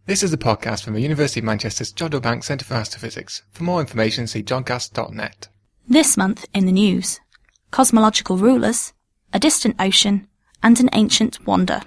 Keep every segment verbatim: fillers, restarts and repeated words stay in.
This is a podcast from the University of Manchester's John Bank Centre for Astrophysics. For more information, see johncast dot net. This month in the news: cosmological rulers, a distant ocean, and an ancient wonder.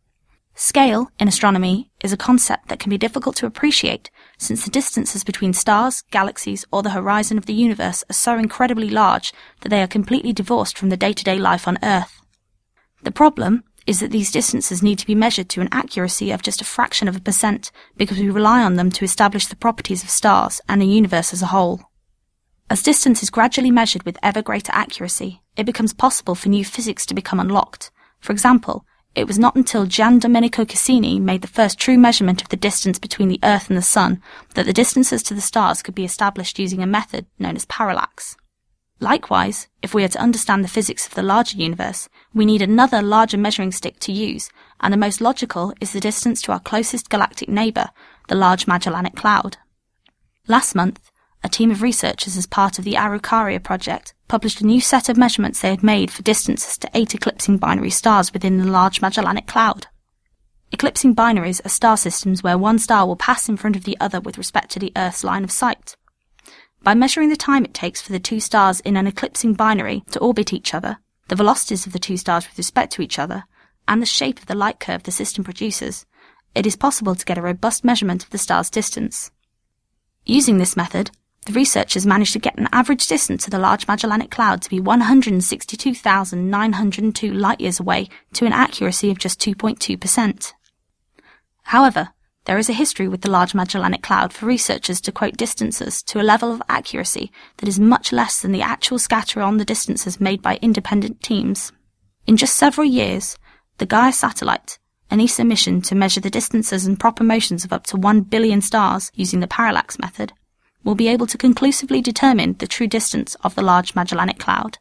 Scale, in astronomy, is a concept that can be difficult to appreciate since the distances between stars, galaxies, or the horizon of the universe are so incredibly large that they are completely divorced from the day-to-day life on Earth. The problem is that these distances need to be measured to an accuracy of just a fraction of a percent because we rely on them to establish the properties of stars and the universe as a whole. As distance is gradually measured with ever greater accuracy, it becomes possible for new physics to become unlocked. For example, it was not until Gian Domenico Cassini made the first true measurement of the distance between the Earth and the Sun that the distances to the stars could be established using a method known as parallax. Likewise, if we are to understand the physics of the larger universe, we need another larger measuring stick to use, and the most logical is the distance to our closest galactic neighbour, the Large Magellanic Cloud. Last month, a team of researchers as part of the Araucaria project published a new set of measurements they had made for distances to eight eclipsing binary stars within the Large Magellanic Cloud. Eclipsing binaries are star systems where one star will pass in front of the other with respect to the Earth's line of sight. By measuring the time it takes for the two stars in an eclipsing binary to orbit each other, the velocities of the two stars with respect to each other, and the shape of the light curve the system produces, it is possible to get a robust measurement of the star's distance. Using this method, the researchers managed to get an average distance to the Large Magellanic Cloud to be one hundred sixty-two thousand nine hundred two light-years away to an accuracy of just two point two percent. However, there is a history with the Large Magellanic Cloud for researchers to quote distances to a level of accuracy that is much less than the actual scatter on the distances made by independent teams. In just several years, the Gaia satellite, an E S A mission to measure the distances and proper motions of up to one billion stars using the parallax method, will be able to conclusively determine the true distance of the Large Magellanic Cloud.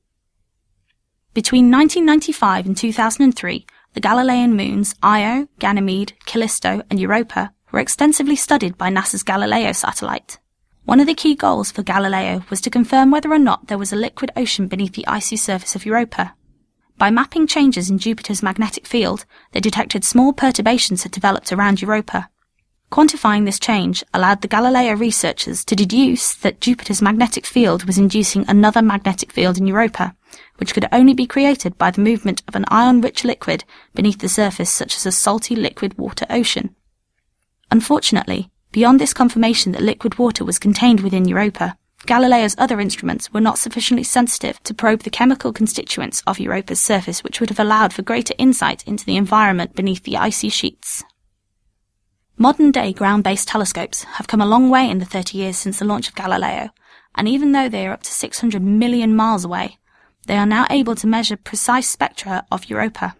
Between nineteen ninety-five and two thousand three, the Galilean moons Io, Ganymede, Callisto, and Europa were extensively studied by NASA's Galileo satellite. One of the key goals for Galileo was to confirm whether or not there was a liquid ocean beneath the icy surface of Europa. By mapping changes in Jupiter's magnetic field, they detected small perturbations had developed around Europa. Quantifying this change allowed the Galileo researchers to deduce that Jupiter's magnetic field was inducing another magnetic field in Europa, which could only be created by the movement of an ion-rich liquid beneath the surface such as a salty liquid water ocean. Unfortunately, beyond this confirmation that liquid water was contained within Europa, Galileo's other instruments were not sufficiently sensitive to probe the chemical constituents of Europa's surface, which would have allowed for greater insight into the environment beneath the icy sheets. Modern-day ground-based telescopes have come a long way in the thirty years since the launch of Galileo, and even though they are up to six hundred million miles away, they are now able to measure precise spectra of Europa.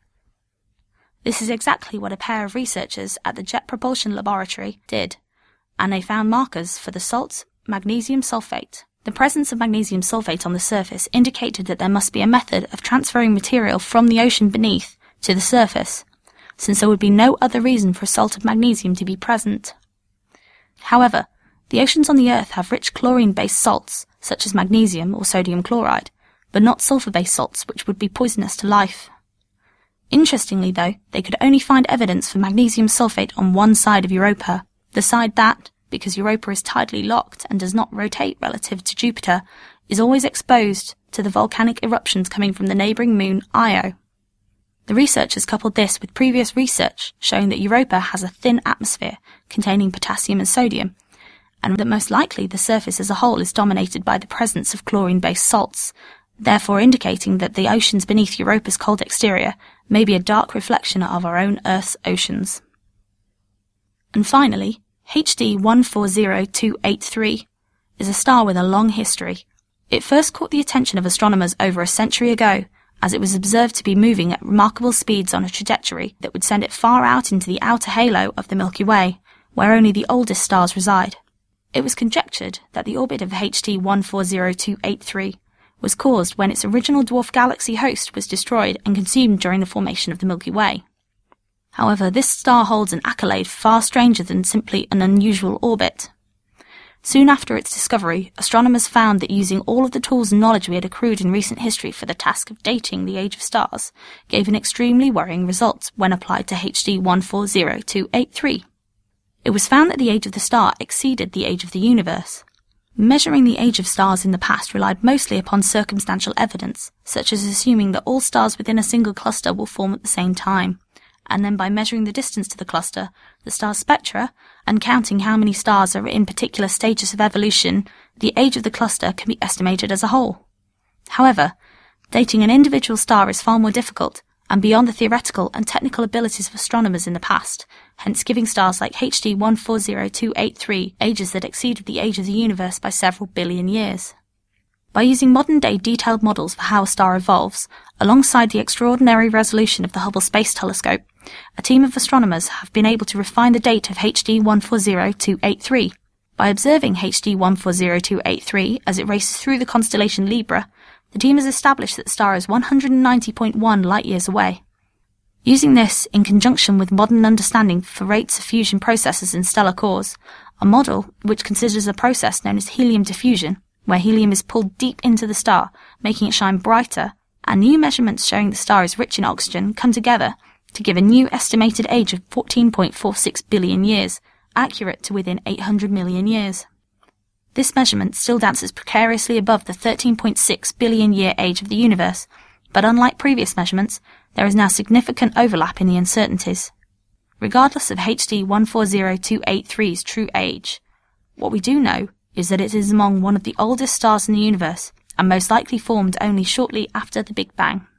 This is exactly what a pair of researchers at the Jet Propulsion Laboratory did, and they found markers for the salt magnesium sulfate. The presence of magnesium sulfate on the surface indicated that there must be a method of transferring material from the ocean beneath to the surface, since there would be no other reason for a salt of magnesium to be present. However, the oceans on the Earth have rich chlorine-based salts, such as magnesium or sodium chloride, but not sulfur-based salts which would be poisonous to life. Interestingly though, they could only find evidence for magnesium sulfate on one side of Europa, the side that, because Europa is tidally locked and does not rotate relative to Jupiter, is always exposed to the volcanic eruptions coming from the neighbouring moon Io. The researchers coupled this with previous research showing that Europa has a thin atmosphere containing potassium and sodium, and that most likely the surface as a whole is dominated by the presence of chlorine-based salts, therefore indicating that the oceans beneath Europa's cold exterior may be a dark reflection of our own Earth's oceans. And finally, H D one four zero two eight three is a star with a long history. It first caught the attention of astronomers over a century ago, as it was observed to be moving at remarkable speeds on a trajectory that would send it far out into the outer halo of the Milky Way, where only the oldest stars reside. It was conjectured that the orbit of H D one four zero two eight three was caused when its original dwarf galaxy host was destroyed and consumed during the formation of the Milky Way. However, this star holds an accolade far stranger than simply an unusual orbit. Soon after its discovery, astronomers found that using all of the tools and knowledge we had accrued in recent history for the task of dating the age of stars gave an extremely worrying result when applied to H D one four zero two eight three. It was found that the age of the star exceeded the age of the universe. Measuring the age of stars in the past relied mostly upon circumstantial evidence, such as assuming that all stars within a single cluster will form at the same time, and then by measuring the distance to the cluster, the star's spectra, and counting how many stars are in particular stages of evolution, the age of the cluster can be estimated as a whole. However, dating an individual star is far more difficult, and beyond the theoretical and technical abilities of astronomers in the past, hence giving stars like H D one four zero two eight three ages that exceeded the age of the universe by several billion years. By using modern-day detailed models for how a star evolves, alongside the extraordinary resolution of the Hubble Space Telescope, a team of astronomers have been able to refine the date of H D one four zero two eight three. By observing H D one four zero two eight three as it races through the constellation Libra, the team has established that the star is one hundred ninety point one light-years away. Using this, in conjunction with modern understanding for rates of fusion processes in stellar cores, a model which considers a process known as helium diffusion, where helium is pulled deep into the star, making it shine brighter, and new measurements showing the star is rich in oxygen come together to give a new estimated age of fourteen point four six billion years, accurate to within eight hundred million years. This measurement still dances precariously above the thirteen point six billion year age of the universe, but unlike previous measurements, there is now significant overlap in the uncertainties. Regardless of H D one four zero two eight three's true age, what we do know is that it is among one of the oldest stars in the universe, and most likely formed only shortly after the Big Bang.